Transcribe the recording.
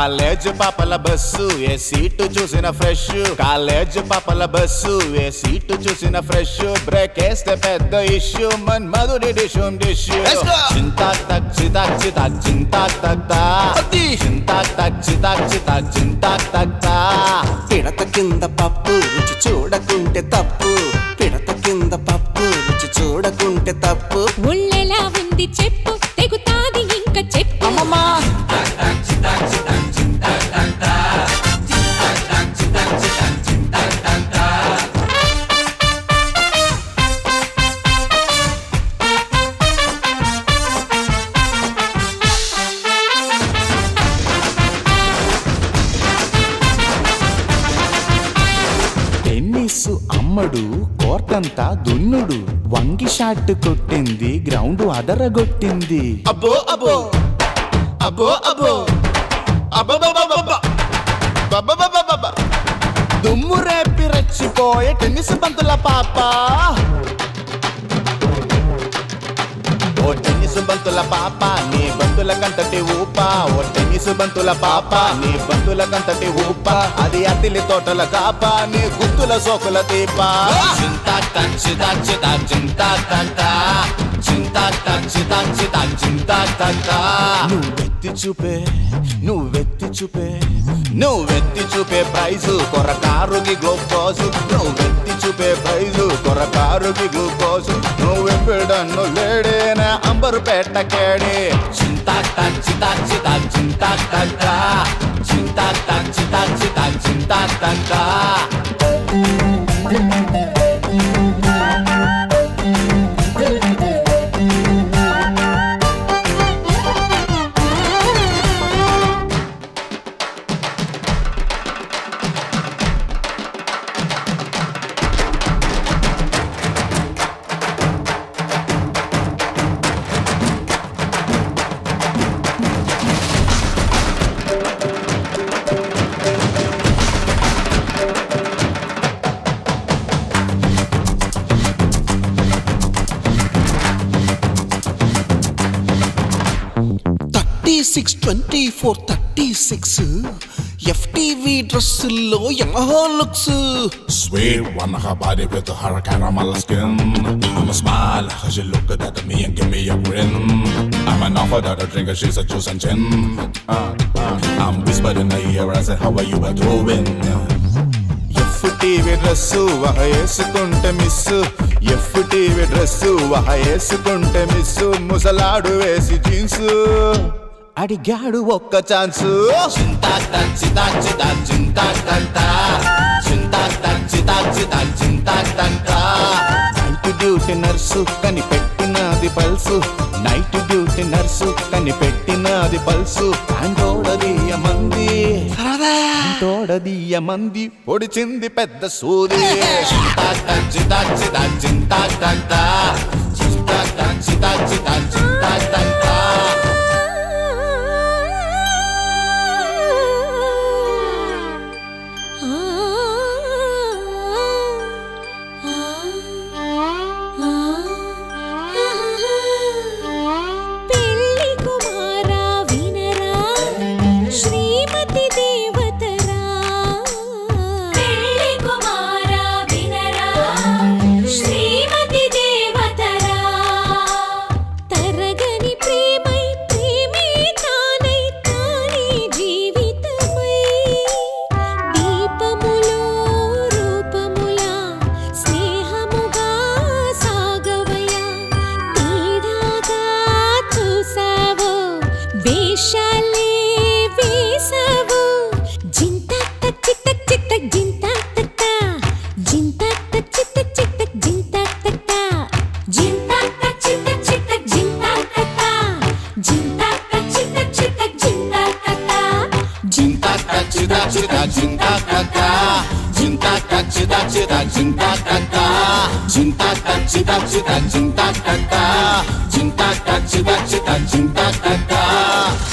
College పాపల bus ఏ seat చూసిన ఫ్రెష్ కాలేజ్ పాపల బస్సు ఏ సీటు చూసిన ఫ్రెష్ బ్రేక్ వేస్తే పెద్ద ఇష్యూ మన్ మధుడి డిషుమ్ డిష్యూ చింతాక్ తక్ చితాక్ చితాక్ చింతాక్ తక్ తా చింతాక్ తక్ చితాక్ చితాక్ చింతాక్ తక్ తా పిడత కింద పప్పు రుచి చూడకుంటే తప్పు పిడత కింద పప్పు రుచి చూడకుంటే తప్పు ఒళ్ళెలా ఉంది చెప్పు తెగుతాది ఇంకా చెప్పు అమ్మమ్మా టెన్నిస్ అమ్మడు కోర్టంతా దున్నుడు వంగి షాట్ కొట్టింది గ్రౌండ్ అదరగొట్టింది అబ్బో అబ్బో అబ్బో అబ్బో అబ్బో దుమ్ము రేపి రెచ్చిపోయే టెన్నిస్ బంతుల పాప ఓ టెన్నిస్ బంతుల పాప నీ బంతుల కంతటి ఊప ఓ టెన్నిస్ బంతుల పాప నీ బంతుల కంతటి ఊప అది అతిలి తోటల కాప నీ గుత్తుల సోకుల దీప చింతాక్ తక్ చితాక్ చితాక్ చింతాక్ తక్ తా చింతాక్ తక్ చితాక్ చితాక్ చింతాక్ తక్ తా నువ్వెత్తి చూపే ప్రైజు కొరకారుకి గ్లూకోజు నువ్వెత్తి చూపే ప్రైజు కొరకారుకి గ్లూకోజు నువ్వెంపిడన్ను లేడేనా అంబరు పెట్టకేడే చింతాక్ తక్ చితాక్ చితాక్ చింతాక్ తక్ తా చింతాక్ తక్ చితాక్ చితాక్ చింతాక్ తక్ తా FTV డ్రెస్సుల్లో Yamaha looks Sweet one, her body with her caramel skin. I'ma smile, cause she look good at me and give me a grin. I'm an offer that a drinker, she's a juice and gin. I'm whispering in her ear, I said, how are you doing? FTV dress వేసుకుంటే miss FTV dress వేసుకుంటే miss ముసలాడు వేసి jeans అడిగాడు ఒక్క chance చింతాక్ తక్ చితాక్ చితాక్ చింతాక్ తక్ తా చింతాక్ తక్ చితాక్ చితాక్ చింతాక్ తక్ తా నైట్ డ్యూటీ నర్సు కనిపెట్టినది పల్సు నైట్ డ్యూటీ నర్సు కనిపెట్టినది పల్సు తోడదీయ మంది పొడిచింది పెద్ద సూది చింతాక్ తక్ చితాక్ చితాక్ చింతాక్ తక్ తా చింతాక్ తక్ చితాక్ చితాక్ చింతాక్ తక్ తా Jintak tak jintak tak jintak tak jintak tak jintak tak jintak tak jintak tak jintak tak jintak tak jintak tak